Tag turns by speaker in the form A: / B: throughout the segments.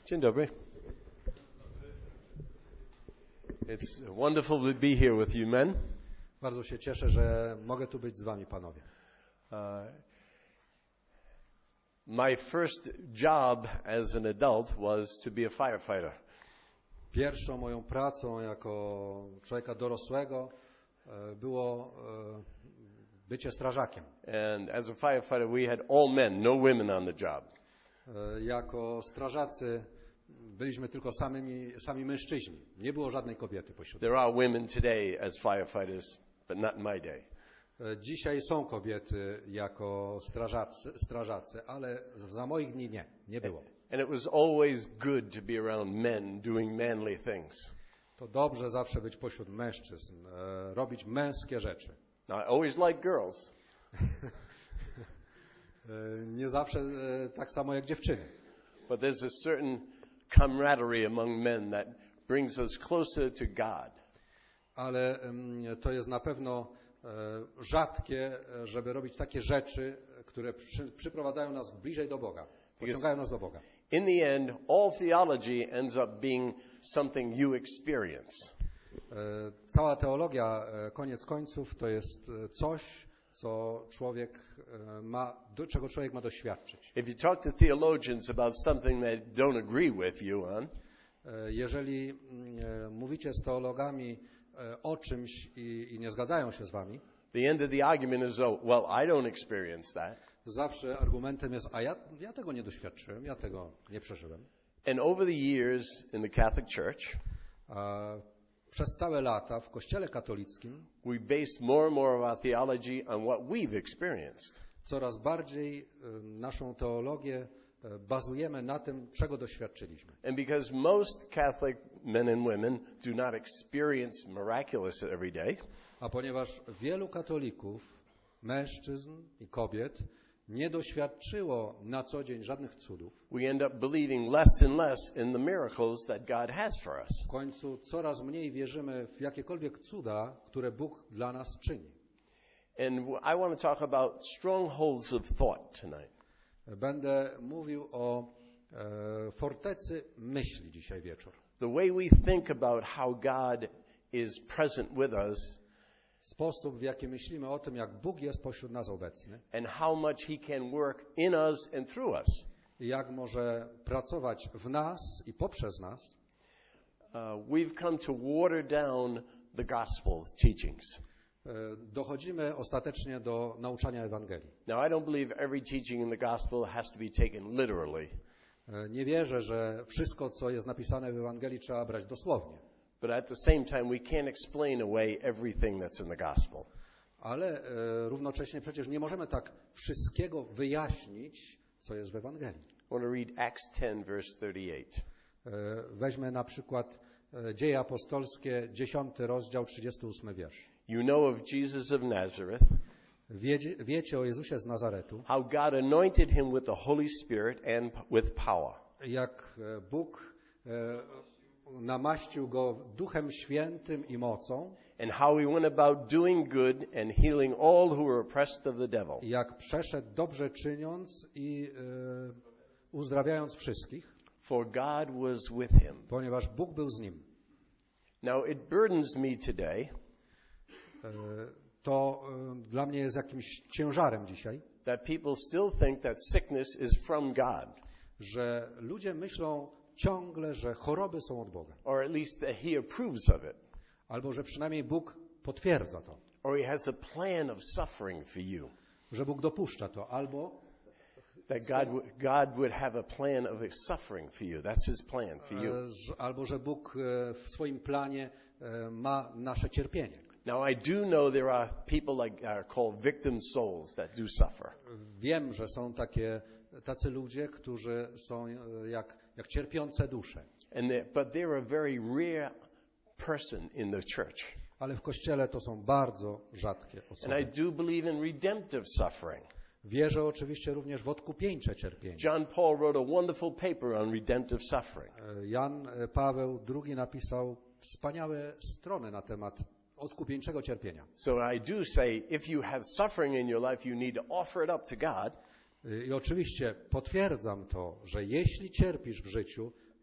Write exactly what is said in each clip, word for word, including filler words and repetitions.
A: Dzień dobry. It's wonderful to be here with you men.
B: Bardzo się cieszę, że mogę tu być z wami, panowie.
A: Uh, my first job as an adult was to be a firefighter.
B: Pierwszą moją pracą jako człowieka dorosłego było bycie strażakiem.
A: And as a firefighter we had all men, no women on the job.
B: Jako strażacy byliśmy tylko samymi, sami mężczyźni. Nie było żadnej kobiety pośród nas.
A: There are women today as firefighters, but not in my day.
B: Dzisiaj są kobiety jako strażacy, strażacy, ale za moich dni nie, nie było.
A: And it was always good to be around men doing manly things.
B: To dobrze zawsze być pośród mężczyzn, e, robić męskie rzeczy.
A: Now, I always liked girls.
B: Nie zawsze e, tak samo jak dziewczyny.
A: But there's a certain camaraderie among men that brings us closer to God.
B: Ale um, to jest na pewno e, rzadkie, żeby robić takie rzeczy, które przy, przyprowadzają nas bliżej do Boga, pociągają nas do Boga.
A: In the end, all theology ends up being something you experience.
B: E, cała teologia, e, koniec końców, to jest coś, co człowiek e, ma, do czego człowiek ma doświadczyć.
A: If you talk to theologians about something they don't agree with you on,
B: e, jeżeli e, mówicie z teologami e, o czymś i, i nie zgadzają się z wami,
A: the end of the argument is, oh, well, I don't experience that.
B: Zawsze argumentem jest, a ja, ja tego nie doświadczyłem, ja tego nie przeżyłem.
A: And over the years in the Catholic Church,
B: A przez całe lata w Kościele katolickim
A: we based more and more of our theology on what we've experienced.
B: coraz bardziej naszą teologię bazujemy na tym, czego doświadczyliśmy.
A: And because most Catholic men and women do not experience miraculous every day,
B: A ponieważ wielu katolików, mężczyzn i kobiet nie doświadczyło na co dzień żadnych cudów,
A: we end up believing less and less in the miracles that God has for us.
B: w końcu coraz mniej wierzymy w jakiekolwiek cuda, które Bóg dla nas czyni.
A: And I want to talk about strongholds of thought tonight.
B: Będę mówił o e, fortecy myśli dzisiaj wieczór.
A: The way we think about how God is present with us
B: Sposób, w jaki myślimy o tym, jak Bóg jest pośród nas obecny
A: and how much he can work in us and through us.
B: i jak może pracować w nas i poprzez nas,
A: Uh, we've come to water down the gospel teachings.
B: e, dochodzimy ostatecznie do nauczania Ewangelii.
A: Now, I don't believe every teaching in the gospel has to be taken literally.
B: E, nie wierzę, że wszystko, co jest napisane w Ewangelii, trzeba brać dosłownie.
A: But at the same time, we can't explain away everything that's in the gospel.
B: Ale e, równocześnie przecież nie możemy tak wszystkiego wyjaśnić, co jest w Ewangelii.
A: I want to read Acts ten, verse thirty-eight.
B: E, weźmy na przykład e, Dzieje apostolskie, dziesiąty rozdział, trzydziesty ósmy wiersz.
A: You know of Jesus of Nazareth,
B: Wiecie, wiecie o Jezusie z Nazaretu,
A: how God anointed him with the Holy Spirit and with power.
B: jak e, Bóg e, namaścił go Duchem Świętym i mocą,
A: And how he went about doing good and healing all who were oppressed of the devil.
B: jak przeszedł dobrze czyniąc i e, uzdrawiając wszystkich,
A: For God was with him.
B: ponieważ Bóg był z nim.
A: Now it burdens me today
B: E, to e, dla mnie jest jakimś ciężarem dzisiaj,
A: that people still think that sickness is from God,
B: że ludzie myślą ciągle, że choroby są od Boga.
A: or at least that he approves of it,
B: Albo że przynajmniej Bóg potwierdza to,
A: or he has a plan of suffering for you.
B: że Bóg dopuszcza to, albo
A: That God, w- God would have a plan of suffering for you. That's his plan for you.
B: e, że- albo że Bóg e, w swoim planie e, ma nasze cierpienie.
A: Now I do know there are people like are called victim souls that do suffer.
B: Wiem, że są takie tacy ludzie, którzy są e, jak, jak cierpiące dusze,
A: And they- but they're a very rare person in the church.
B: ale w Kościele to są bardzo rzadkie
A: And I
B: osoby.
A: do believe in redemptive suffering.
B: Wierzę oczywiście również w odkupieńcze cierpienie.
A: John Paul wrote a wonderful paper on redemptive suffering.
B: E, Jan e, Paweł drugi napisał wspaniałe strony na temat odkupieńczego cierpienia.
A: So I do say, if you have suffering in your life, you need to offer it up to God.
B: I oczywiście potwierdzam to, że jeśli cierpisz w życiu,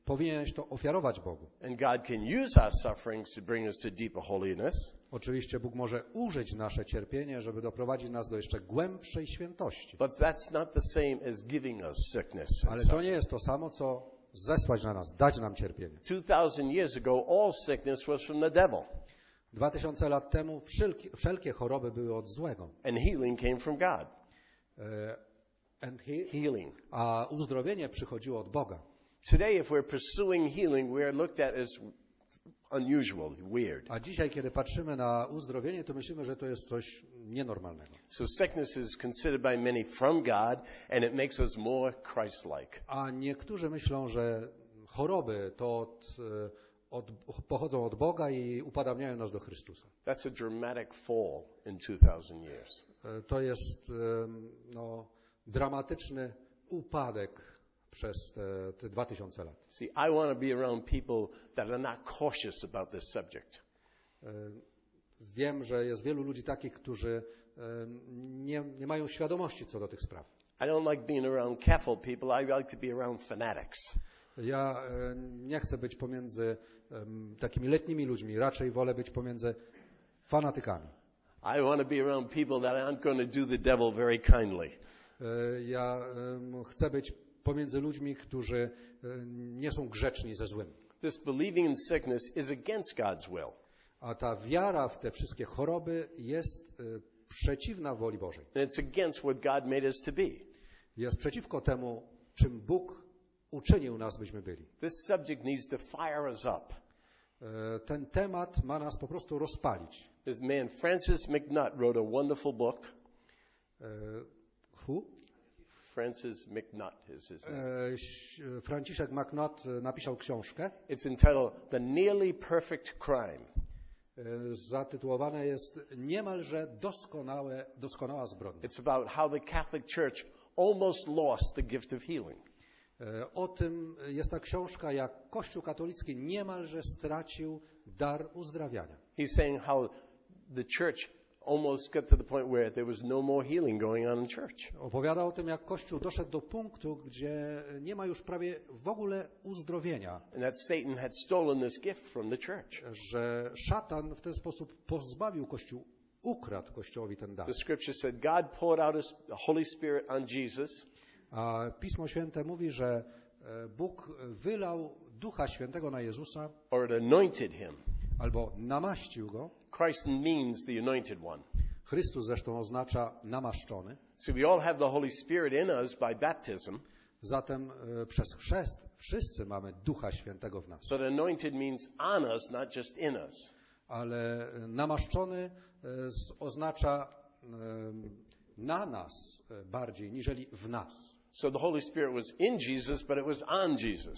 B: powinieneś to ofiarować Bogu.
A: And God can use our sufferings to bring us to deeper holiness.
B: Oczywiście Bóg może użyć nasze cierpienie, żeby doprowadzić nas do jeszcze głębszej świętości.
A: But that's not the same as giving us sickness.
B: Ale to nie jest to samo, co zesłać na nas, dać nam cierpienie.
A: two thousand years ago, all sickness was from the devil.
B: Dwa tysiące lat temu wszelkie, wszelkie choroby były od złego.
A: And healing came from God.
B: E, and he,
A: Healing.
B: a uzdrowienie przychodziło od Boga.
A: Today, if we're pursuing healing, we are looked at as unusual, weird.
B: A dzisiaj, kiedy patrzymy na uzdrowienie, to myślimy, że to jest coś nienormalnego.
A: So sickness is considered by many from God, and it makes us more Christ-like.
B: A niektórzy myślą, że choroby to od, od, pochodzą od Boga i upadamniają nas do Chrystusa.
A: That's a dramatic fall in two thousand years.
B: To jest no, dramatyczny upadek przez te, te dwa tysiące lat.
A: See, I want to be around people that are not cautious about this subject.
B: Wiem, że jest wielu ludzi takich, którzy nie, nie mają świadomości co do tych spraw.
A: I don't like being around careful people. I like to be around fanatics.
B: Ja nie chcę być pomiędzy takimi letnimi ludźmi, raczej wolę być pomiędzy fanatykami.
A: I want to be around people that aren't going to do the devil very kindly.
B: Ja chcę być pomiędzy ludźmi, którzy nie są grzeczni ze złym.
A: This believing in sickness is against God's will.
B: A ta wiara w te wszystkie choroby jest przeciwna woli Bożej.
A: And it's against what God made us to be.
B: Jest przeciwko temu, czym Bóg uczynił nas, byśmy byli.
A: This subject needs to fire us up.
B: Ten temat ma nas po prostu rozpalić.
A: This man, Francis McNutt, wrote a wonderful book.
B: Who?
A: Francis McNutt is his name.
B: Franciszek McNutt napisał książkę.
A: It's entitled The Nearly Perfect Crime.
B: Zatytułowane jest Niemalże doskonałe, doskonała zbrodnia.
A: It's about how the Catholic Church almost lost the gift of healing.
B: O tym jest ta książka, jak Kościół katolicki niemalże stracił dar uzdrawiania.
A: He's saying how the church almost got to the point where there was no more healing going on in church.
B: Opowiada o tym, jak Kościół doszedł do punktu, gdzie nie ma już prawie w ogóle uzdrowienia.
A: And that Satan had stolen this gift from the church.
B: Że szatan w ten sposób pozbawił Kościół, ukradł Kościołowi ten dar.
A: The scripture said God poured out his, the Holy Spirit on Jesus.
B: A Pismo Święte mówi, że Bóg wylał Ducha Świętego na Jezusa,
A: or it anointed him.
B: Albo namaścił go.
A: Christ means the anointed one.
B: Chrystus zresztą oznacza namaszczony.
A: So we all have the Holy Spirit in us by baptism.
B: Zatem e, przez chrzest wszyscy mamy Ducha Świętego w nas.
A: But anointed means on us, not just in us.
B: Ale namaszczony e, z, oznacza e, na nas e, bardziej niżeli w nas.
A: So the Holy Spirit was in Jesus, but it was on Jesus.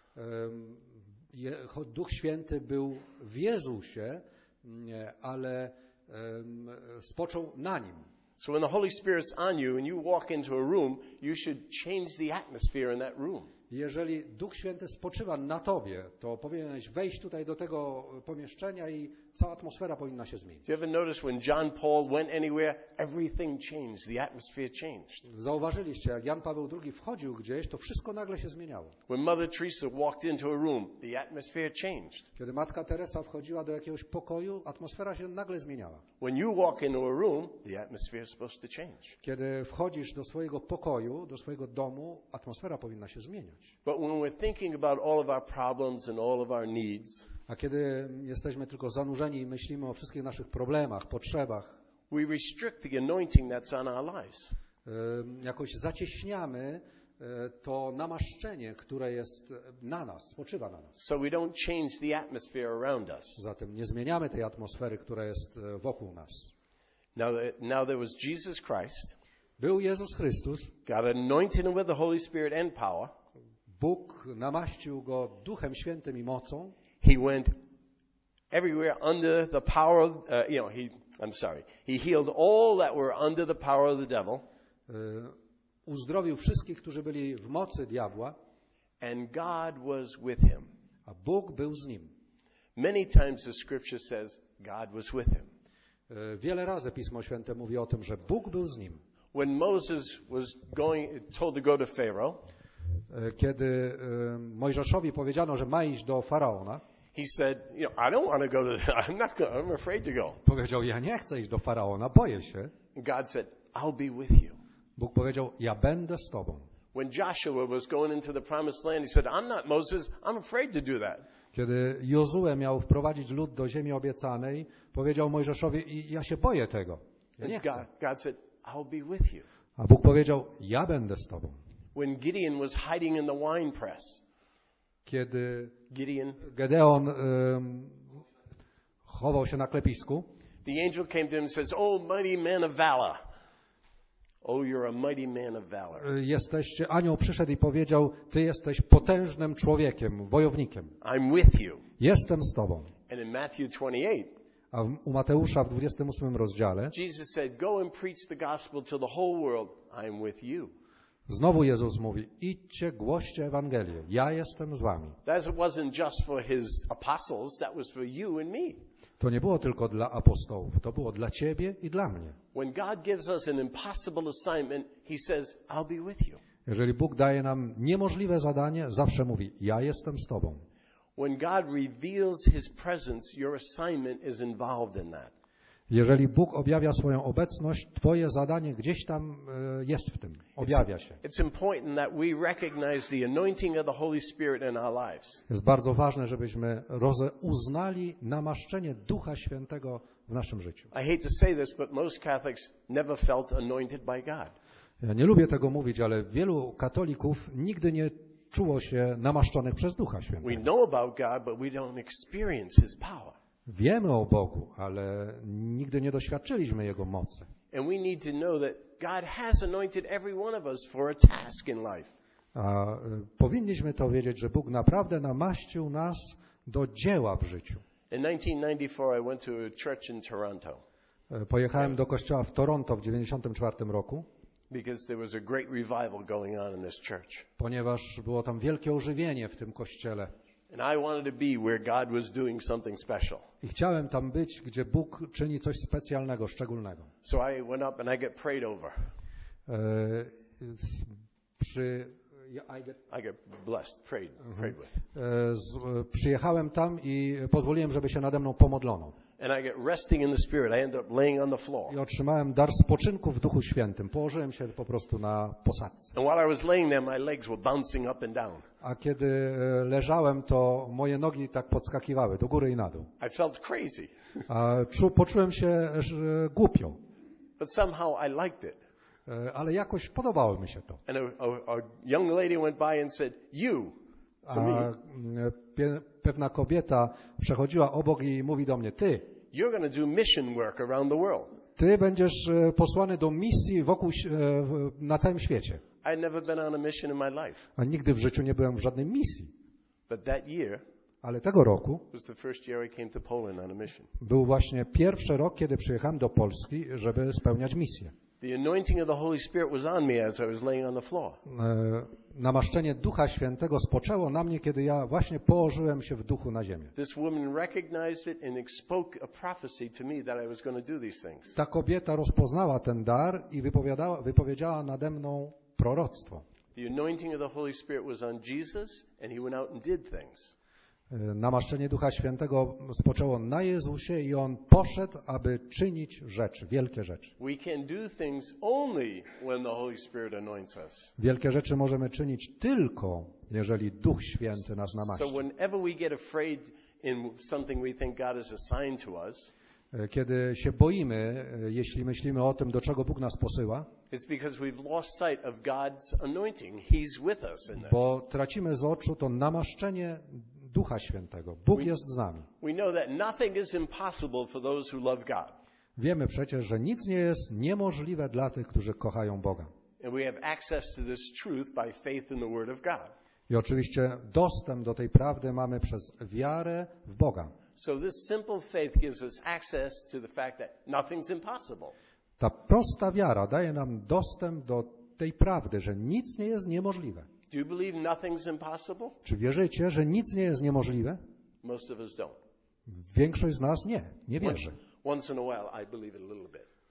B: Duch Święty był w Jezusie, ale spoczął na nim.
A: So when the Holy Spirit's on you and you walk into a room, you should change the atmosphere in that room.
B: Jeżeli Duch Święty spoczywa na tobie, to powinieneś wejść tutaj do tego pomieszczenia i cała atmosfera powinna się zmienić.
A: Do you ever notice when John Paul went anywhere, everything changed, the atmosphere changed?
B: Zauważyliście, jak Jan Paweł drugi wchodził gdzieś, to wszystko nagle się zmieniało.
A: When Mother Teresa walked into a room, the atmosphere changed.
B: Kiedy Matka Teresa wchodziła do jakiegoś pokoju, atmosfera się nagle zmieniała.
A: When you walk into a room, the atmosphere is supposed to change.
B: Kiedy wchodzisz do swojego pokoju, do swojego domu, atmosfera powinna się zmieniać.
A: But when we're thinking about all of our problems and all of our needs,
B: a kiedy jesteśmy tylko zanurzeni i myślimy o wszystkich naszych problemach, potrzebach,
A: we restrict the anointing that's on our lives.
B: Jakoś zacieśniamy to namaszczenie, które jest na nas, spoczywa na nas.
A: So we don't change the atmosphere around us.
B: Zatem nie zmieniamy tej atmosfery, która jest wokół nas.
A: Now, now there was Jesus Christ.
B: Był Jezus Chrystus.
A: God anointed him with the Holy Spirit and power.
B: Bóg namaścił go Duchem Świętym i mocą.
A: He went everywhere under the power of, uh, you know, he, I'm sorry, he healed all that were under the power of the devil.
B: Uzdrowił wszystkich, którzy byli w mocy diabła.
A: And God was with him.
B: A Bóg był z nim.
A: Many times the scripture says God was with him.
B: Wiele razy Pismo Święte mówi o tym, że Bóg był z nim.
A: When Moses was going, told to go to Pharaoh,
B: kiedy Mojżeszowi powiedziano, że ma iść do Faraona,
A: he said, you know, I don't want to go to, I'm not going, I'm afraid to go.
B: powiedział, ja nie chcę iść do Faraona, boję się.
A: God said, I'll be with you.
B: Bóg powiedział, ja będę z tobą.
A: When Joshua was going into the promised land, he said, I'm not Moses, I'm afraid to do that.
B: Kiedy Jozue miał wprowadzić lud do ziemi obiecanej, powiedział Mojżeszowi, ja się boję tego. Ja nie chcę.
A: God, God said, I'll be with you.
B: A Bóg powiedział, ja będę z tobą.
A: When Gideon was hiding in the wine press,
B: Kiedy
A: Gideon,
B: Gedeon um, chował się na klepisku,
A: the angel came to him and says, oh, mighty man of valor. Oh, you're a mighty man of valor.
B: jesteście, anioł przyszedł i powiedział, ty jesteś potężnym człowiekiem, wojownikiem.
A: I'm with you.
B: Jestem z tobą.
A: And in Matthew twenty-eight,
B: A u Mateusza w dwudziestym ósmym rozdziale
A: Jesus said, go and preach the gospel to the whole world. I'm with you.
B: znowu Jezus mówi, idźcie, głoście Ewangelię. Ja jestem z wami.
A: That wasn't just for his apostles, that was for you and me.
B: To nie było tylko dla apostołów, to było dla ciebie i dla mnie.
A: When God gives us an impossible assignment, he says, I'll be with you.
B: Jeżeli Bóg daje nam niemożliwe zadanie, zawsze mówi, ja jestem z tobą.
A: When God reveals his presence, your assignment is involved in that.
B: Jeżeli Bóg objawia swoją obecność, twoje zadanie gdzieś tam jest w tym, objawia się.
A: It's important that we recognize the anointing of the Holy Spirit in our lives.
B: Jest bardzo ważne, żebyśmy roze uznali namaszczenie Ducha Świętego w naszym życiu.
A: I hate to say this, but most Catholics never felt anointed by God.
B: Ja nie lubię tego mówić, ale wielu katolików nigdy nie czuło się namaszczonych przez Ducha
A: We
B: Świętego.
A: know about God, but we don't experience his power.
B: Wiemy o Bogu, ale nigdy nie doświadczyliśmy Jego mocy.
A: And we need to know that God has anointed every one of us for a task in life.
B: A y, powinniśmy to wiedzieć, że Bóg naprawdę namaścił nas do dzieła w życiu.
A: In nineteen ninety-four, I went to a church in Toronto
B: Y, Pojechałem do kościoła w Toronto w dziewięćdziesiątym czwartym roku,
A: because there was a great revival going on in this church.
B: ponieważ było tam wielkie ożywienie w tym kościele.
A: And I wanted to be where God was doing something special.
B: I chciałem tam być, gdzie Bóg czyni coś specjalnego, szczególnego.
A: So I went up and I get prayed over.
B: E, s- przy, I get,
A: I get blessed, prayed, prayed with.
B: e, z, e, przyjechałem tam i pozwoliłem, żeby się nade mną pomodlono.
A: And I get resting in the Spirit. I end up laying on the floor.
B: I otrzymałem dar spoczynku w Duchu Świętym. Położyłem się po prostu na posadzce.
A: And while I was laying there, my legs were bouncing up and down.
B: A kiedy e, leżałem, to moje nogi tak podskakiwały do góry i na dół.
A: I felt crazy.
B: A czu, poczułem się że, głupio,
A: But somehow I liked it.
B: e, ale jakoś podobało mi się to.
A: And a, a, a young lady went by and said, you, to
B: A
A: me,
B: m, pie, pewna kobieta przechodziła obok i mówi do mnie, ty,
A: you're going to do mission work around the world.
B: ty będziesz e, posłany do misji wokół, ś- e, w- na całym świecie.
A: I'd never been on a mission in my life.
B: A nigdy w życiu nie byłem w żadnej misji.
A: But that year
B: Ale tego roku
A: was the first year I came to Poland on a mission.
B: był właśnie pierwszy rok, kiedy przyjechałem do Polski, żeby spełniać misję.
A: The anointing of the Holy Spirit was on me as I was laying on the floor.
B: E, namaszczenie Ducha Świętego spoczęło na mnie, kiedy ja właśnie położyłem się w duchu na ziemię.
A: This woman recognized it and spoke a prophecy to me that I was going to do these things.
B: Ta kobieta rozpoznała ten dar i wypowiadała, wypowiedziała nade mną proroctwo.
A: The anointing of the Holy Spirit was on Jesus, and he went out and did things.
B: E, namaszczenie Ducha Świętego spoczęło na Jezusie i On poszedł, aby czynić rzeczy, wielkie rzeczy.
A: We can do things only when the Holy Spirit anoints us.
B: Wielkie rzeczy możemy czynić tylko, jeżeli Duch Święty nas
A: So
B: namaści.
A: whenever we get afraid in something we think God has assigned to us,
B: E, Kiedy się boimy, e, jeśli myślimy o tym, do czego Bóg nas posyła,
A: it's because we've lost sight of God's anointing. He's with us in this.
B: bo tracimy z oczu to namaszczenie Ducha Świętego. Bóg jest z nami.
A: We know that nothing is impossible for those who love God.
B: Wiemy przecież, że nic nie jest niemożliwe dla tych, którzy kochają Boga.
A: And we have access to this truth by faith in the Word of God.
B: I oczywiście dostęp do tej prawdy mamy przez wiarę w Boga.
A: So this simple faith gives us access to the fact that nothing's impossible.
B: Ta prosta wiara daje nam dostęp do tej prawdy, że nic nie jest niemożliwe.
A: Do you believe nothing's impossible?
B: Czy wierzycie, że nic nie jest niemożliwe?
A: Most of us don't.
B: Większość z nas nie, nie
A: Once,
B: wierzy.
A: once in a while, I believe it a little bit.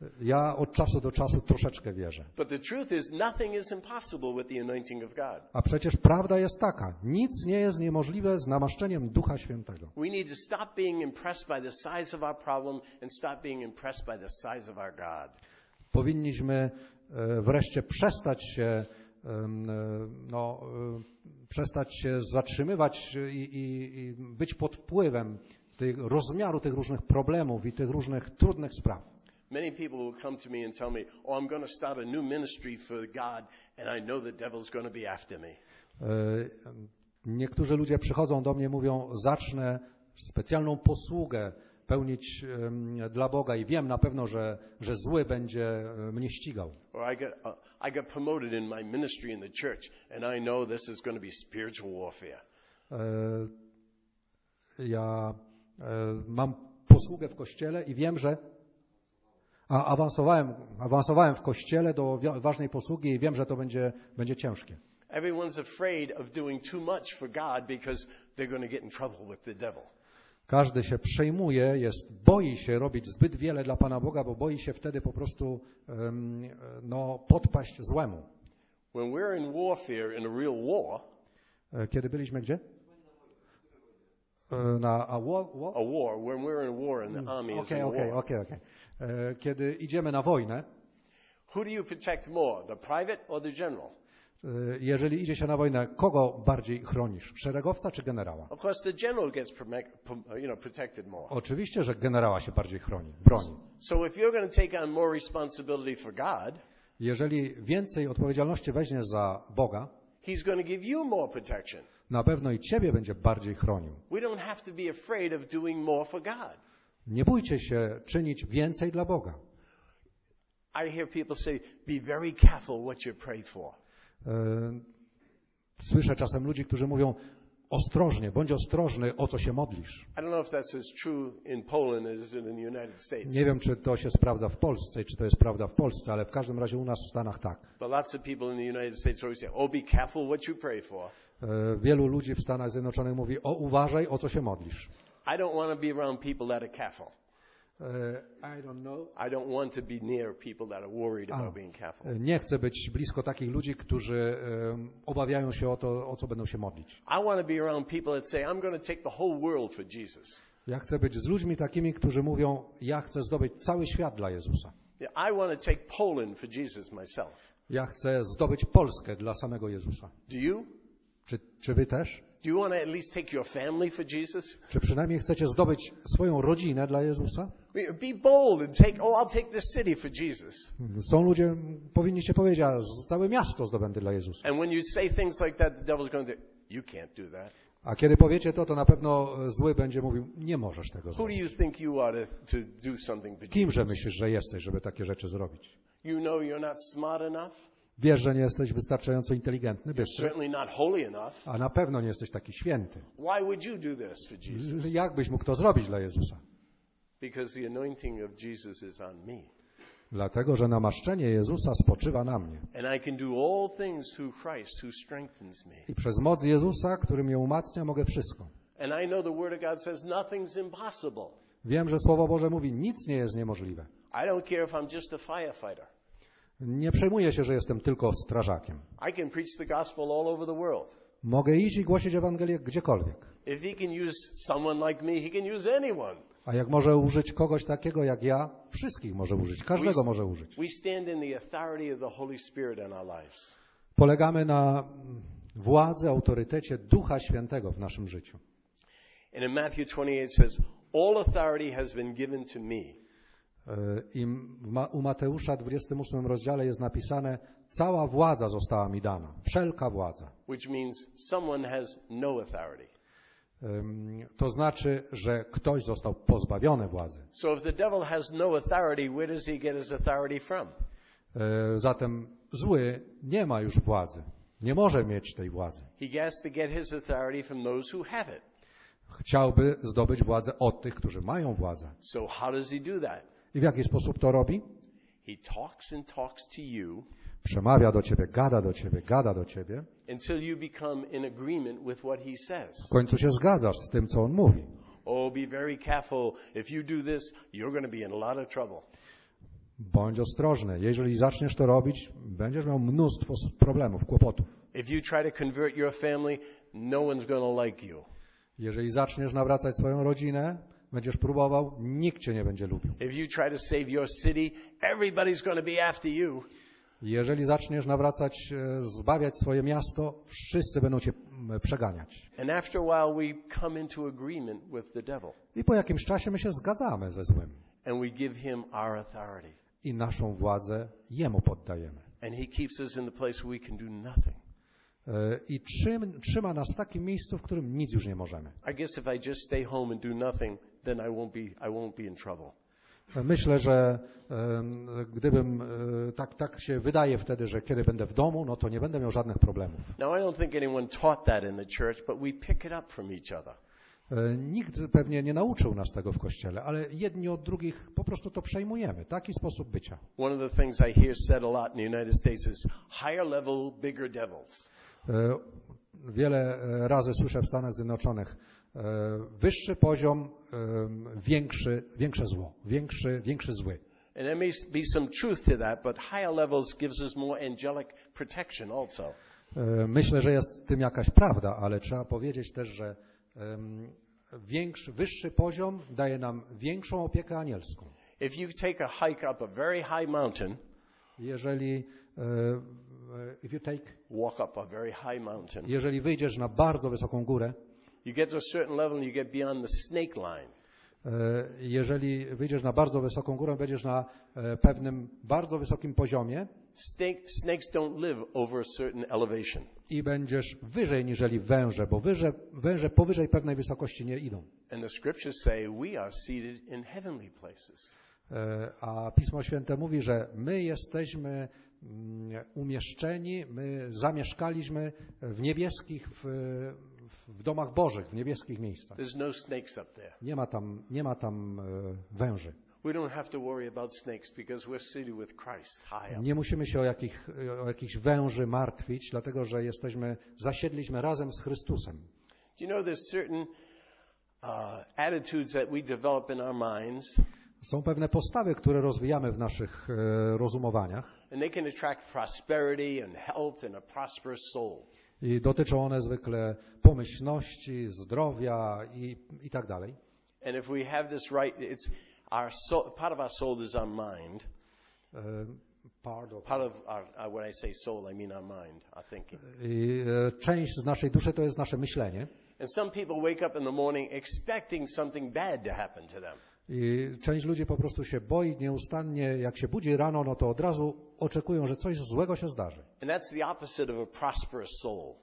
B: Ja od czasu do czasu troszeczkę wierzę.
A: But the truth is, nothing is impossible with the anointing of God.
B: A przecież prawda jest taka. Nic nie jest niemożliwe z namaszczeniem Ducha Świętego.
A: We need to stop being impressed by the size of our problem and stop being impressed by the size of our God.
B: Powinniśmy wreszcie przestać się, no, przestać się zatrzymywać i, i, i być pod wpływem tych, rozmiaru tych różnych problemów i tych różnych trudnych spraw.
A: Many people will come to me and tell me, oh, I'm going to start a new ministry for God and I know the devil's going to be after me.
B: Niektórzy ludzie przychodzą do mnie i mówią, zacznę specjalną posługę pełnić dla Boga i wiem na pewno, że, że zły będzie mnie ścigał.
A: Or I got, uh, I got promoted in my ministry in the church and I know this is going to be spiritual warfare.
B: Ja mam posługę w kościele i wiem, że a awansowałem, awansowałem w kościele do ważnej posługi i wiem, że to będzie, będzie ciężkie.
A: Everyone's afraid of doing too much for God because they're going to get in trouble with the devil.
B: Każdy się przejmuje, jest, boi się robić zbyt wiele dla Pana Boga, bo boi się wtedy po prostu um, no, podpaść złemu.
A: When we're in warfare, in a real war,
B: kiedy byliśmy gdzie? Na a war, war?
A: A war, when we're in war and the army is in
B: okay, okay,
A: war.
B: okay, okay. Kiedy idziemy na wojnę,
A: who do you protect more, the private or the general?
B: Jeżeli idzie się na wojnę, kogo bardziej chronisz? Szeregowca czy generała?
A: Of course, the general gets you know, protected more.
B: Oczywiście, że generała się bardziej chroni, broni.
A: So if you're going to take on more responsibility for God,
B: jeżeli więcej odpowiedzialności weźmiesz za Boga,
A: He's going to give you more protection.
B: Na pewno i ciebie będzie bardziej chronił.
A: We don't have to be afraid of doing more for God.
B: Nie bójcie się czynić więcej dla Boga.
A: I hear people say, be very careful what you pray for.
B: Słyszę czasem ludzi, którzy mówią, ostrożnie, bądź ostrożny, o co się modlisz.
A: I don't know if that's as true in Poland as in the United States.
B: Nie wiem, czy to się sprawdza w Polsce, czy to jest prawda w Polsce, ale w każdym razie u nas w Stanach tak.
A: But lots of people in the United States always say, oh, be careful what you pray for.
B: Wielu ludzi w Stanach Zjednoczonych mówi, o uważaj, o co się modlisz.
A: I don't want to be around people that are careful.
B: Uh, I don't know.
A: I don't want to be near people that are worried about being careful.
B: Nie chcę być blisko takich ludzi, którzy um, obawiają się o to, o co będą się modlić.
A: I want to be around people that say, I'm going to take the whole world for Jesus.
B: Ja chcę być z ludźmi takimi, którzy mówią, ja chcę zdobyć cały świat dla Jezusa.
A: I want to take Poland for Jesus myself.
B: Ja chcę zdobyć Polskę dla samego Jezusa.
A: Do you?
B: Czy, czy wy też?
A: Do you want to at least take your family for Jesus?
B: Czy przynajmniej chcecie zdobyć swoją rodzinę dla Jezusa?
A: Be bold and take, oh, I'll take this city for Jesus.
B: Są ludzie, powinniście powiedzieć, a całe miasto zdobędę dla Jezusa.
A: And when you say things like that, the devil's going to say, you can't do that.
B: A kiedy powiecie to, to na pewno zły będzie mówił, nie możesz tego
A: Who do you
B: zrobić.
A: think you are to, to do something for
B: Kimże
A: Jesus?
B: myślisz, że jesteś, żeby takie rzeczy zrobić?
A: You know you're not smart enough.
B: Wiesz, że nie jesteś wystarczająco inteligentny, bystry,
A: Certainly not holy enough.
B: a na pewno nie jesteś taki święty.
A: Why would you do this for Jesus?
B: Jak byś mógł to zrobić dla Jezusa?
A: Because the anointing of Jesus is on me.
B: Dlatego, że namaszczenie Jezusa spoczywa na mnie.
A: And I can do all things through Christ who strengthens me.
B: I przez moc Jezusa, który mnie umacnia, mogę wszystko.
A: And I know the Word of God says nothing's impossible.
B: Wiem, że Słowo Boże mówi, nic nie jest niemożliwe.
A: I don't care if I'm just a firefighter.
B: Nie przejmuję się, że jestem tylko strażakiem.
A: I can preach the gospel all over the world.
B: Mogę iść i głosić Ewangelię gdziekolwiek.
A: If he can use someone like me, he can use anyone.
B: A jak może użyć kogoś takiego jak ja, wszystkich może użyć, każdego może użyć.
A: We stand in the authority of the Holy Spirit in our lives.
B: Polegamy na władzy, autorytecie Ducha Świętego w naszym życiu.
A: And in Matthew twenty-eight says, all authority has been given to me.
B: I u Mateusza w dwudziestym ósmym rozdziale jest napisane, cała władza została mi dana, wszelka władza.
A: Which means someone has no authority.
B: To znaczy, że ktoś został pozbawiony władzy.
A: So if the devil has no authority, where does he get his authority from?
B: Zatem zły nie ma już władzy. Nie może mieć tej władzy.
A: He has to get his authority from those who have it.
B: Chciałby zdobyć władzę od tych, którzy mają władzę.
A: So how does he do that?
B: I w jaki sposób to robi?
A: He talks and talks to you.
B: Przemawia do ciebie, gada do ciebie, gada do ciebie.
A: Until you become in agreement with what he says.
B: W końcu się zgadzasz z tym, co on mówi.
A: Oh, be very careful. If you do this, you're going to be in a lot of trouble.
B: Bądź ostrożny. Jeżeli zaczniesz to robić, będziesz miał mnóstwo problemów, kłopotów.
A: If you try to convert your family, no one's going to like you.
B: Jeżeli zaczniesz nawracać swoją rodzinę, będziesz próbował, nikt cię nie będzie lubił.
A: If you try to save your city, everybody's going to be after you.
B: Jeżeli zaczniesz nawracać, zbawiać swoje miasto, wszyscy będą cię przeganiać.
A: And after a while we come into agreement with the devil.
B: I po jakimś czasie my się zgadzamy ze złym.
A: And we give him our authority.
B: I naszą władzę jemu poddajemy.
A: And he keeps us in the place where we can do nothing.
B: I trzym, trzyma nas w takim miejscu, w którym nic już nie możemy.
A: I guess if I just stay home and do nothing, then I won't be I won't be in trouble.
B: Myślę, że um, gdybym um, tak, tak się wydaje wtedy, że kiedy będę w domu, no to nie będę miał żadnych problemów.
A: Now I don't think anyone taught that in the church, but we pick it up from each other.
B: Nikt pewnie nie nauczył nas tego w Kościele, ale jedni od drugich po prostu to przejmujemy. Taki sposób bycia.
A: One of the things I hear said a lot in the United States is higher level, bigger devils.
B: Wiele razy słyszę w Stanach Zjednoczonych wyższy poziom, większy, większe zło, większy, większy zły.
A: And there may be some truth to that, but higher levels gives us more angelic protection also.
B: Myślę, że jest w tym jakaś prawda, ale trzeba powiedzieć też, że większy, wyższy poziom daje nam większą opiekę anielską.
A: If you take a hike up a very high mountain,
B: jeżeli if you take
A: walk up a very high mountain,
B: jeżeli wyjdziesz na bardzo wysoką górę,
A: you get to a certain level and you get beyond the snake line.
B: Jeżeli wyjdziesz na bardzo wysoką górę, będziesz na pewnym bardzo wysokim poziomie.
A: Snake, snakes don't live over a certain elevation.
B: I będziesz wyżej niżeli węże, bo wyże, węże powyżej pewnej wysokości nie idą.
A: And the scriptures say we are seated in heavenly places.
B: A Pismo Święte mówi, że my jesteśmy umieszczeni, my zamieszkaliśmy w niebieskich, w, w domach Bożych, w niebieskich miejscach.
A: There's no snakes up there.
B: Nie ma tam, nie ma tam węży.
A: We don't have to worry about snakes because we're seated with Christ high up.
B: Nie musimy się o, jakich, o jakichś węży martwić, dlatego że jesteśmy, zasiedliśmy razem z Chrystusem.
A: Do you know there's certain uh, attitudes that we develop in our minds?
B: Są pewne postawy, które rozwijamy w naszych e, rozumowaniach.
A: And they can attract prosperity and health and a prosperous soul.
B: I dotyczą one zwykle pomyślności, zdrowia i, i tak dalej.
A: And if we have this right, it's our soul, part of our soul is our mind.
B: E, part of,
A: part of our, uh, when I say soul, I mean our mind, our thinking.
B: I, e, część z naszej duszy to jest nasze myślenie.
A: And some people wake up in the morning expecting something bad to happen to them.
B: I część ludzi po prostu się boi nieustannie, jak się budzi rano, no to od razu oczekują, że coś złego się zdarzy.
A: And that's the opposite of a prosperous soul.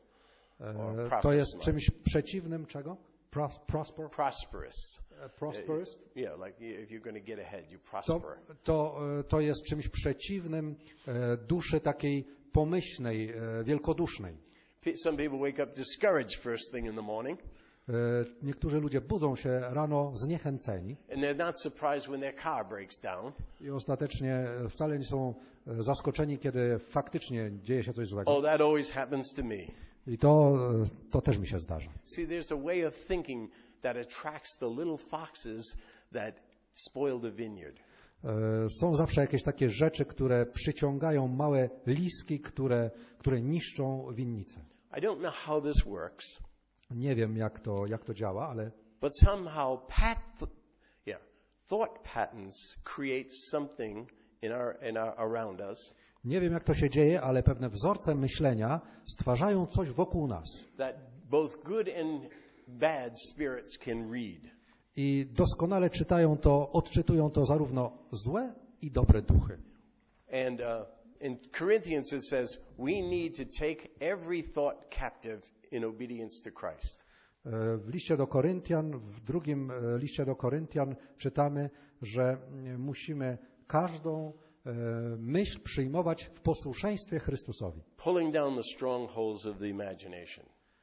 B: E, to jest czymś przeciwnym czego? Pros, prosper?
A: Prosperous.
B: Uh, prosperous?
A: Uh, yeah, like if you're going to get ahead, you
B: To,
A: prosper.
B: to, to jest czymś przeciwnym e, duszy takiej pomyślnej, e, wielkodusznej.
A: Some people wake up discouraged first thing in the morning.
B: E, niektórzy ludzie budzą się rano zniechęceni.
A: And they're not surprised when their car breaks down.
B: I ostatecznie wcale nie są zaskoczeni, kiedy faktycznie dzieje się coś złego.
A: Oh, that always happens to me.
B: I to, to też mi się zdarza.
A: See, there's a way of thinking that attracts the little foxes that spoil the vineyard.
B: Są zawsze jakieś takie rzeczy, które przyciągają małe liski, które, które niszczą winnicę.
A: I don't know how this works.
B: Nie wiem, jak to, jak to działa, ale
A: But somehow pat, yeah, thought patterns create something in our, in our, around us.
B: Nie wiem, jak to się dzieje, ale pewne wzorce myślenia stwarzają coś wokół nas.
A: That both good and bad spirits can read.
B: I doskonale czytają to, odczytują to zarówno złe i dobre duchy.
A: And uh, in Corinthians it says, we need to take every thought captive in obedience to Christ.
B: W liście do Koryntian, w drugim liście do Koryntian czytamy, że musimy każdą myśl przyjmować w posłuszeństwie Chrystusowi.
A: Pulling down the strongholds of the imagination.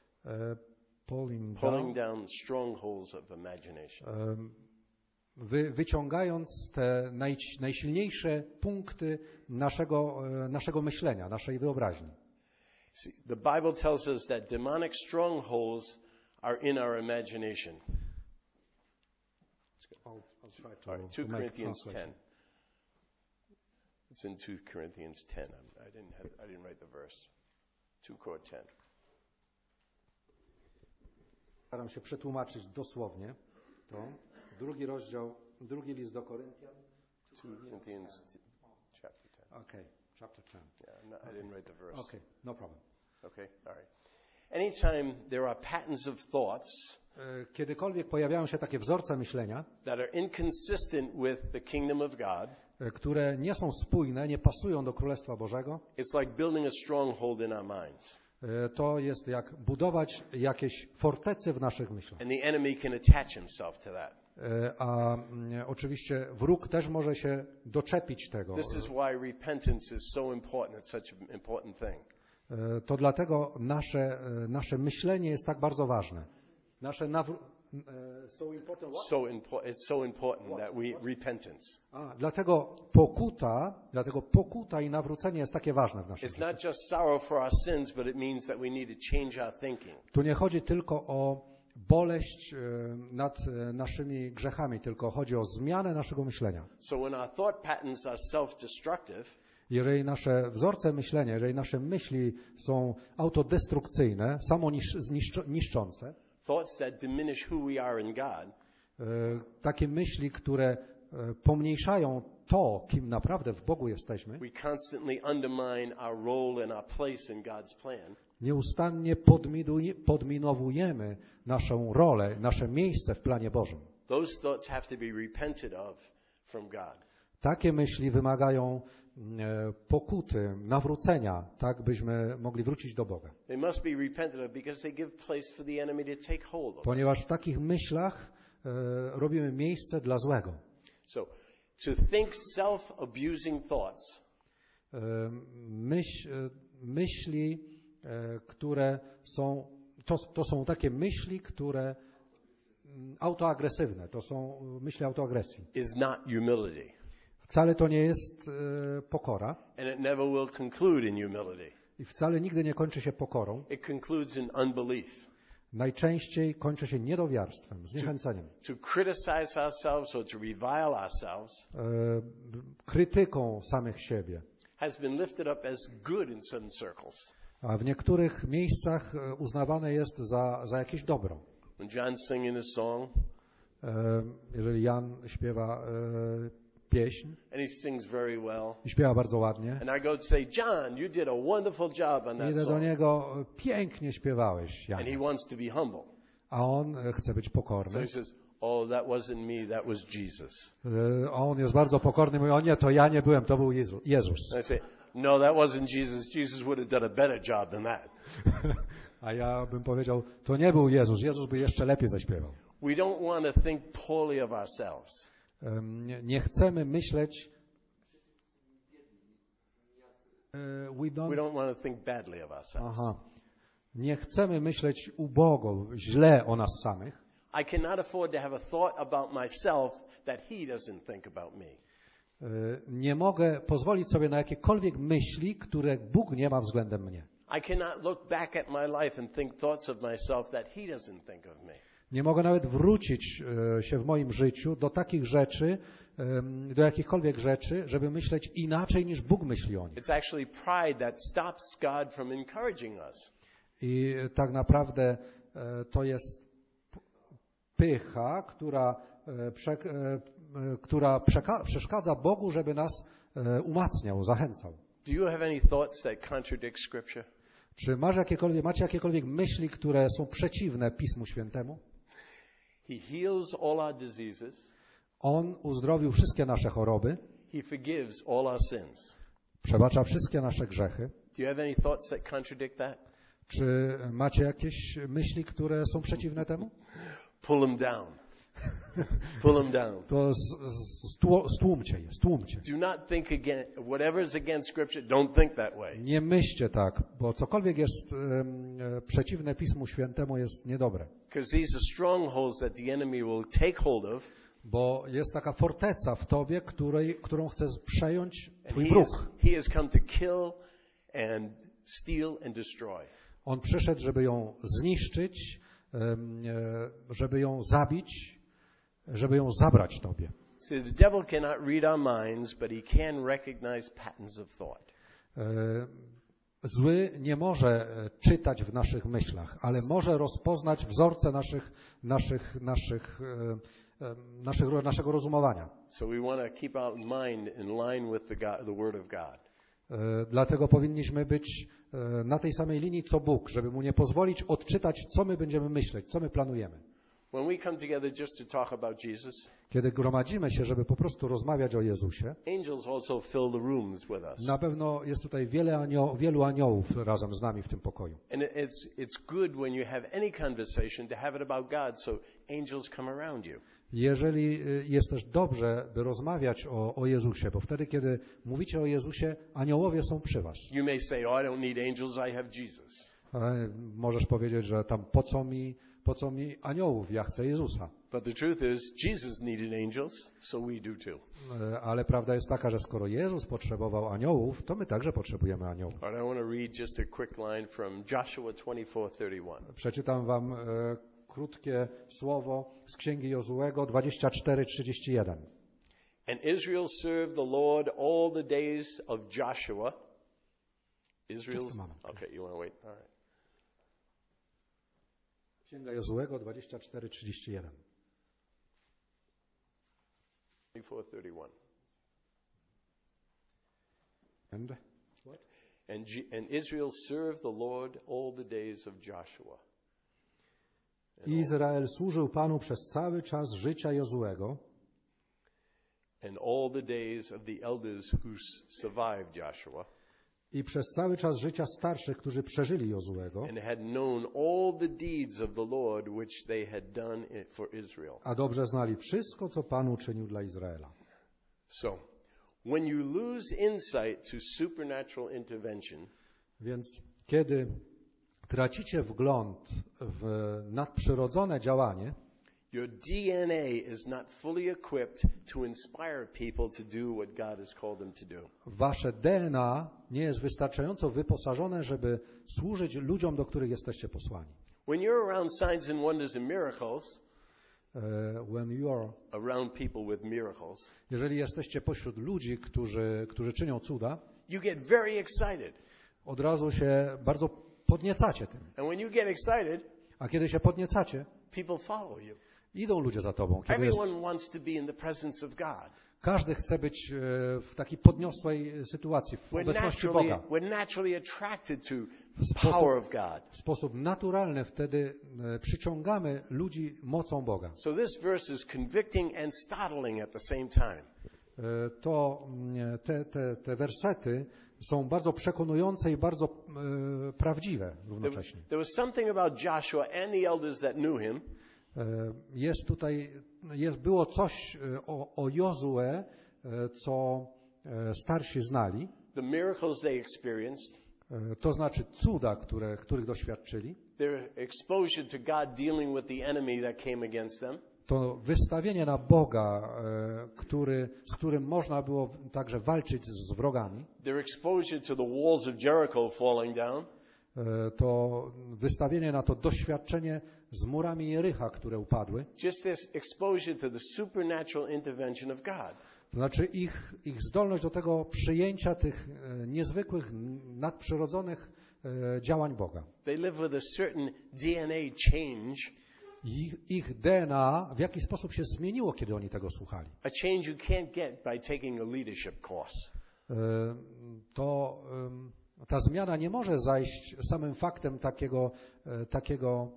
B: Pulling
A: Pulling
B: down,
A: down strongholds of imagination.
B: Wy, wyciągając te naj, najsilniejsze punkty naszego, naszego myślenia, naszej wyobraźni.
A: See, the Bible tells us that demonic strongholds are in our imagination.
B: I'll, I'll try to,
A: All right, two
B: to make
A: Corinthians ten.
B: translation.
A: It's in two Corinthians ten. I didn't have, I didn't write the verse. two Corinthians ten.
B: Staram się przetłumaczyć dosłownie to. Drugi rozdział, drugi list do Koryntian.
A: two Corinthians chapter ten.
B: Okay, chapter ten.
A: Yeah, no, I didn't write the verse.
B: Okay, no problem.
A: Okay, all right. Anytime there are patterns of thoughts
B: Kiedykolwiek pojawiają się takie wzorce myślenia,
A: that are inconsistent with the kingdom of God,
B: które nie są spójne, nie pasują do Królestwa Bożego,
A: it's like building a stronghold in our minds.
B: To jest jak budować jakieś fortecy w naszych myślach.
A: And the enemy can attach himself to that.
B: A oczywiście wróg też może się doczepić tego.
A: This is why repentance is so important. It's such an important thing.
B: To dlatego nasze, nasze myślenie jest tak bardzo ważne. Nasze nawr- so important what?
A: So important. It's so important that we repentance.
B: A, dlatego pokuta, dlatego pokuta i nawrócenie jest takie ważne w naszym
A: It's
B: życiu.
A: not just sorrow for our sins, but it means that we need to change our thinking.
B: Tu nie chodzi tylko o boleść nad naszymi grzechami, tylko chodzi o zmianę naszego myślenia.
A: So when our thought patterns are self-destructive,
B: jeżeli nasze wzorce myślenia, jeżeli nasze myśli są autodestrukcyjne, samoniszczące,
A: thoughts that diminish who we are in God,
B: takie myśli, które pomniejszają to, kim naprawdę w Bogu jesteśmy,
A: we constantly undermine our role and our place in God's plan.
B: Nieustannie podminowujemy naszą rolę, nasze miejsce w planie Bożym.
A: Those thoughts have to be repented of from God.
B: Takie myśli wymagają pokuty, nawrócenia, tak byśmy mogli wrócić do Boga.
A: They must be repented of because they give place for the enemy to take hold of.
B: Ponieważ w takich myślach e, robimy miejsce dla złego.
A: So, to think self-abusing thoughts
B: E, myśl, e, myśli, e, które są, to, to są takie myśli, które mm, autoagresywne, to są myśli autoagresji.
A: is not humility.
B: Wcale to nie jest e, pokora
A: And it never will conclude in humility.
B: i wcale nigdy nie kończy się pokorą.
A: It concludes in unbelief.
B: Najczęściej kończy się niedowiarstwem, zniechęceniem,
A: To criticize ourselves or to revile ourselves
B: e, krytyką samych siebie.
A: has been lifted up as good in some circles.
B: A w niektórych miejscach e, uznawane jest za, za jakieś dobro.
A: When John's singing his song,
B: E, jeżeli Jan śpiewa e, pieśń
A: and he sings very well,
B: i śpiewa bardzo ładnie,
A: and I go to say, John, you did a wonderful job on that
B: idę do
A: song.
B: niego, pięknie śpiewałeś,
A: And he
B: Jan.
A: wants to be humble.
B: A on e, chce być
A: So
B: pokorny.
A: he says, oh, that wasn't me, that was Jesus.
B: E, A on jest bardzo pokorny, mówi, o nie, to ja nie byłem, to był Jezu- Jezus.
A: And I say, no, that wasn't Jesus. Jesus would have done a better job than that.
B: A ja bym powiedział, to nie był Jezus, Jezus by jeszcze lepiej zaśpiewał.
A: We don't want to think poorly of ourselves.
B: Em, Nie, nie chcemy myśleć. E, We don't,
A: We don't want to think badly of ourselves.
B: aha. Nie chcemy myśleć ubogo, źle o nas samych.
A: I cannot afford to have a thought about myself that he doesn't think about me.
B: E, Nie mogę pozwolić sobie na jakiekolwiek myśli, które Bóg nie ma względem mnie.
A: I cannot look back at my life and think thoughts of myself that he doesn't think of me.
B: Nie mogę nawet wrócić e, się w moim życiu do takich rzeczy, em, do jakichkolwiek rzeczy, żeby myśleć inaczej niż Bóg myśli o nich.
A: It's actually pride that stops God from encouraging us.
B: I tak naprawdę e, to jest p- pycha, która, e, prze, e, e, która przeka- przeszkadza Bogu, żeby nas e, umacniał, zachęcał.
A: Do you have any thoughts that contradict Scripture?
B: Czy masz jakiekolwiek, macie jakiekolwiek myśli, które są przeciwne Pismu Świętemu?
A: He heals all our diseases.
B: On uzdrowił wszystkie nasze choroby,
A: He forgives all our sins.
B: przebacza wszystkie nasze grzechy.
A: Do you have any thoughts that contradict that?
B: Czy macie jakieś myśli, które są przeciwne temu?
A: Pull them down. Pull them down.
B: To z- z- stłu- stłumcie je, stłumcie.
A: Do not think again. Whatever is against Scripture, don't think that way.
B: Nie myślcie tak, bo cokolwiek jest em, e, przeciwne Pismu Świętemu jest niedobre.
A: Because these are strongholds that the enemy will take hold of.
B: Bo jest taka forteca w tobie, której, którą chce przejąć
A: And
B: twój
A: he,
B: wróg.
A: is, he has come to kill and steal and destroy.
B: On przyszedł, żeby ją zniszczyć, em, e, żeby ją zabić, żeby ją zabrać tobie.
A: See, the devil cannot read our minds, but he can recognize patterns of thought.
B: Zły nie może czytać w naszych myślach, ale może rozpoznać wzorce naszych, naszych, naszych, naszych, naszego rozumowania.
A: So we want to keep our mind in line with the, God, the Word of God.
B: Dlatego powinniśmy być na tej samej linii co Bóg, żeby mu nie pozwolić odczytać, co my będziemy myśleć, co my planujemy.
A: When we come together just to talk about Jesus,
B: kiedy gromadzimy się, żeby po prostu rozmawiać o Jezusie,
A: angels also fill the rooms with us.
B: Na pewno jest tutaj wiele anioł, wielu aniołów razem z nami w tym pokoju.
A: And it's it's good when you have any conversation to have it about God, so angels come around you.
B: Jeżeli jest też dobrze, by rozmawiać o, o Jezusie, bo wtedy, kiedy mówicie o Jezusie, aniołowie są przy was.
A: You may say, "Oh, I don't need angels, I have Jesus."
B: Możesz powiedzieć, że tam po co mi, po co mi aniołów, ja chcę Jezusa.
A: But the truth is, Jesus needed angels, so we do too.
B: Ale prawda jest taka, że skoro Jezus potrzebował aniołów, to my także potrzebujemy aniołów.
A: All right, I want to read just a quick line from Joshua twenty-four thirty-one.
B: Przeczytam wam e, krótkie słowo z Księgi Jozuego dwadzieścia cztery trzydzieści jeden.
A: And Israel served the Lord all the days of Joshua. Israel's okay. You want to wait? All right.
B: Księga Jozuego dwadzieścia cztery trzydzieści jeden.
A: twenty-four thirty-one.
B: And what?
A: And, G- and Israel served the Lord all the days of Joshua.
B: Izrael służył Panu przez cały czas życia Jozuego
A: and all the days of the elders who survived Joshua.
B: I przez cały czas życia starszych, którzy przeżyli Jozuego,
A: and had known all the deeds of the Lord which they had done for Israel.
B: A dobrze znali wszystko, co Pan uczynił dla Izraela.
A: So, when you lose insight to supernatural intervention,
B: więc kiedy tracicie wgląd w nadprzyrodzone działanie,
A: your D N A is not fully equipped to inspire people to do what God has called them to do.
B: Wasze D N A nie jest wystarczająco wyposażone, żeby służyć ludziom, do których jesteście posłani.
A: When you're around signs and wonders and miracles,
B: uh, when you are
A: around people with miracles,
B: jeżeli jesteście pośród ludzi, którzy, którzy czynią cuda,
A: you get very excited.
B: Od razu się bardzo podniecacie tym.
A: And when you get excited,
B: a kiedy się podniecacie,
A: people follow you.
B: Idą ludzie za tobą. Kiedy
A: Everyone
B: jest...
A: wants to be in the presence of God.
B: Każdy chce być w takiej podniosłej sytuacji, w obecności Boga.
A: We're naturally attracted to the power of God.
B: W sposób naturalny wtedy przyciągamy ludzi mocą Boga.
A: So this verse is convicting and startling at the same time.
B: To te, te, te wersety są bardzo przekonujące i bardzo e, prawdziwe równocześnie.
A: There was something about Joshua and the elders that knew him.
B: Jest tutaj, jest, było coś o, o Jozue, co starsi znali.
A: The miracles they experienced.
B: To znaczy cuda, które, których doświadczyli.
A: Their exposure to God dealing with the enemy that came against them.
B: To wystawienie na Boga, który, z którym można było także walczyć z wrogami.
A: Their exposure to the walls of Jericho falling down.
B: To wystawienie na to doświadczenie z murami Jericha, które upadły.
A: Just this exposure to the supernatural intervention of God.
B: To znaczy ich, ich zdolność do tego przyjęcia tych niezwykłych, nadprzyrodzonych działań Boga.
A: They live with a certain D N A change.
B: Ich, ich D N A w jaki sposób się zmieniło, kiedy oni tego słuchali.
A: A change you can't get by taking a leadership course.
B: To ta zmiana nie może zajść samym faktem takiego takiego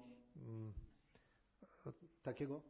B: takiego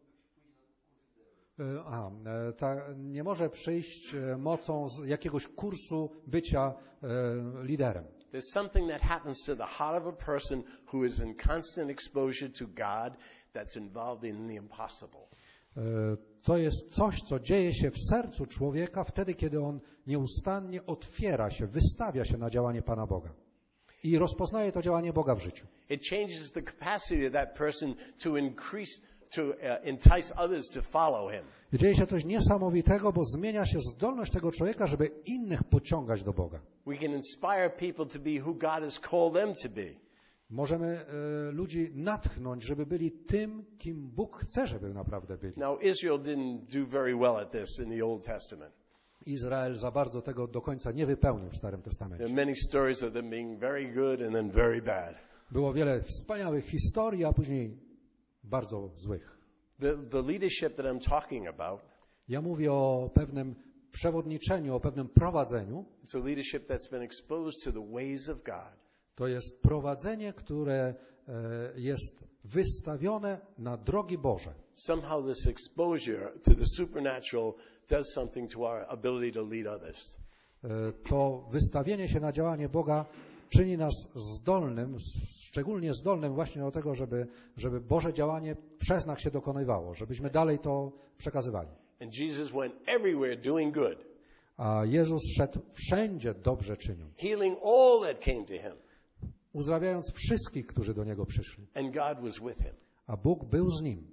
B: a, ta, nie może przyjść mocą z jakiegoś kursu bycia liderem.
A: There's something that happens to the heart of a person who is in constant exposure to God that's involved in the impossible.
B: To jest coś, co dzieje się w sercu człowieka wtedy, kiedy on nieustannie otwiera się, wystawia się na działanie Pana Boga i rozpoznaje to działanie Boga w życiu.
A: It changes the capacity of that person to increase, to uh, entice others to follow him.
B: I dzieje się coś niesamowitego, bo zmienia się zdolność tego człowieka, żeby innych pociągać do Boga.
A: We can inspire people to be who God has called them to be.
B: Możemy e, ludzi natchnąć, żeby byli tym, kim Bóg chce, żeby naprawdę byli.
A: Now, Israel didn't do very well at this in the Old Testament.
B: Izrael za bardzo tego do końca nie wypełnił w Starym
A: There
B: Testamencie.
A: are many stories of them being very good and then very bad.
B: Było wiele wspaniałych historii, a później bardzo złych.
A: The, the leadership that I'm talking about,
B: Ja mówię o pewnym przewodniczeniu, o pewnym prowadzeniu.
A: it's a leadership that's been exposed to the ways of God.
B: To jest prowadzenie, które e, jest wystawione na drogi Boże.
A: Somehow this exposure to the supernatural does something to our ability to lead others.
B: E, to wystawienie się na działanie Boga czyni nas zdolnym, szczególnie zdolnym właśnie do tego, żeby, żeby Boże działanie przez nas się dokonywało, żebyśmy dalej to przekazywali.
A: And Jesus went everywhere doing good,
B: A Jezus szedł wszędzie dobrze czyniąc,
A: healing all that came to him,
B: uzdrawiając wszystkich, którzy do Niego przyszli.
A: and God was with him.
B: A Bóg był z Nim.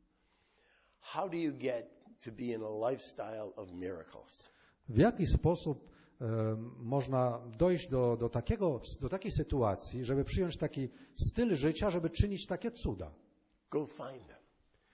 A: How do you get to be in a lifestyle of miracles?
B: W jaki sposób e, można dojść do, do, takiego, do takiej sytuacji, żeby przyjąć taki styl życia, żeby czynić takie cuda?
A: Go find them.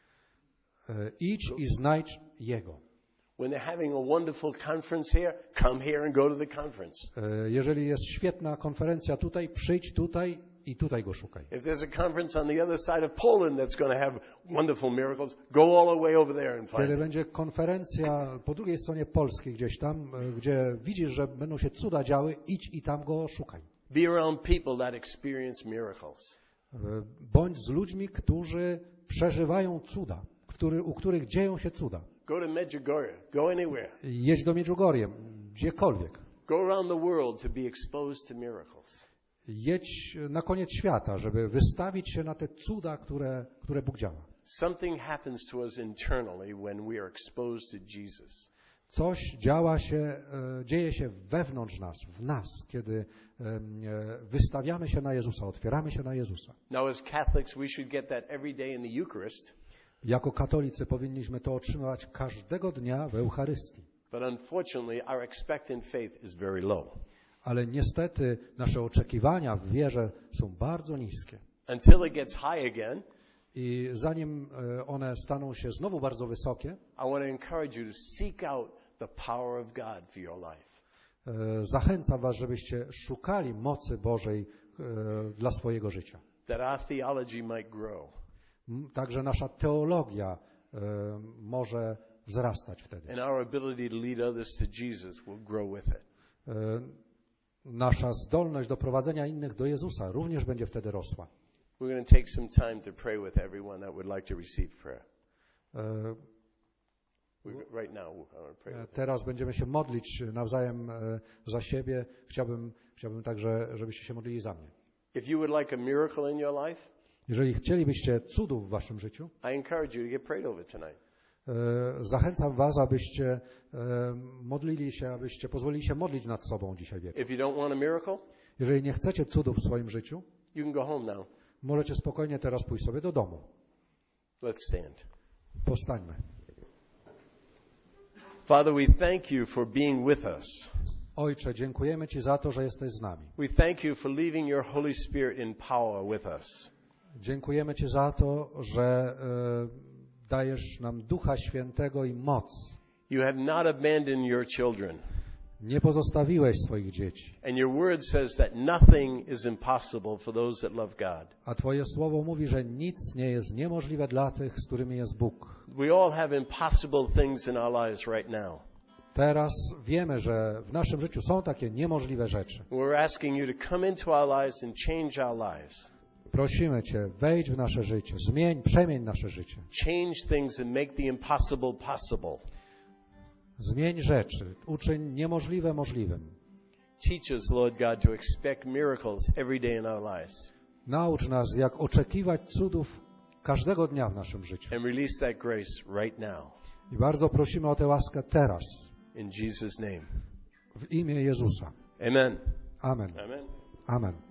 B: E, idź i znajdź Jego.
A: When they're having a wonderful conference here, come here and go to the conference.
B: E, jeżeli jest świetna konferencja tutaj, przyjdź tutaj i tutaj Go szukaj.
A: If there's a conference on the other side of Poland that's going to have wonderful miracles, go all the way over there and find
B: Kiedy
A: it.
B: będzie konferencja po drugiej stronie Polski gdzieś tam, e, gdzie widzisz, że będą się cuda działy, idź i tam Go szukaj.
A: Be around people that experience miracles.
B: E, bądź z ludźmi, którzy przeżywają cuda, który, u których dzieją się cuda.
A: Go to Medjugorje. Go anywhere.
B: Jedź do Medjugorje, gdziekolwiek.
A: Go around the world to be exposed to miracles.
B: Jedź na koniec świata, żeby wystawić się na te cuda, które, które Bóg działa.
A: Something happens to us internally when we are exposed to Jesus.
B: Coś działa się, e, dzieje się wewnątrz nas, w nas, kiedy e, wystawiamy się na Jezusa, otwieramy się na Jezusa.
A: Now, as Catholics, we should get that every day in the Eucharist.
B: Jako katolicy powinniśmy to otrzymywać każdego dnia w Eucharystii.
A: But unfortunately, our expectant faith is very low.
B: Ale niestety nasze oczekiwania w wierze są bardzo niskie.
A: Until it gets high again,
B: I zanim e, one staną się znowu bardzo wysokie,
A: I want to encourage you to seek out the power of God for your life.
B: e, zachęcam was, żebyście szukali mocy Bożej e, dla swojego życia.
A: That our theology might grow.
B: M- Także nasza teologia e, może wzrastać wtedy.
A: And our ability to lead others to Jesus will grow with it.
B: E, Nasza zdolność do prowadzenia innych do Jezusa również będzie wtedy rosła.
A: We're going to take some time to pray with everyone that would like to receive prayer.
B: E,
A: We- Right now, I want to pray with them.
B: Teraz będziemy się modlić nawzajem e, za siebie. Chciałbym, chciałbym także, żebyście się modlili za mnie.
A: If you would like a miracle in your life,
B: Jeżeli chcielibyście cudów w waszym życiu,
A: I encourage you to get prayed over tonight.
B: e, zachęcam was, abyście e, modlili się, abyście pozwolili się modlić nad sobą dzisiaj wieczorem.
A: If you don't want a miracle,
B: Jeżeli nie chcecie cudów w swoim życiu,
A: you can go home now.
B: możecie spokojnie teraz pójść sobie do domu.
A: Let's stand.
B: Powstańmy.
A: Father, we thank you for being with us.
B: Ojcze, dziękujemy Ci za to, że jesteś z nami.
A: We thank you for leaving your Holy Spirit in power with us.
B: Dziękujemy Ci za to, że e, dajesz nam Ducha Świętego i moc.
A: You have not abandoned your children.
B: Nie pozostawiłeś swoich dzieci.
A: And your word says that nothing is impossible for those that love God.
B: A Twoje słowo mówi, że nic nie jest niemożliwe dla tych, z którymi jest Bóg.
A: We all have impossible things in our lives right now.
B: Teraz wiemy, że w naszym życiu są takie niemożliwe rzeczy.
A: We're asking you to come into our lives and change our lives.
B: Prosimy Cię, wejdź w nasze życie, zmień, przemień nasze życie.
A: Change things and make the impossible possible.
B: Zmień rzeczy, uczyń niemożliwe możliwym.
A: Teach us, Lord God, to expect miracles every day in our lives.
B: Naucz nas, jak oczekiwać cudów każdego dnia w naszym życiu.
A: And release that grace right now.
B: I bardzo prosimy o tę łaskę teraz,
A: In Jesus' name.
B: w imię Jezusa.
A: Amen.
B: Amen.
A: Amen.
B: Amen.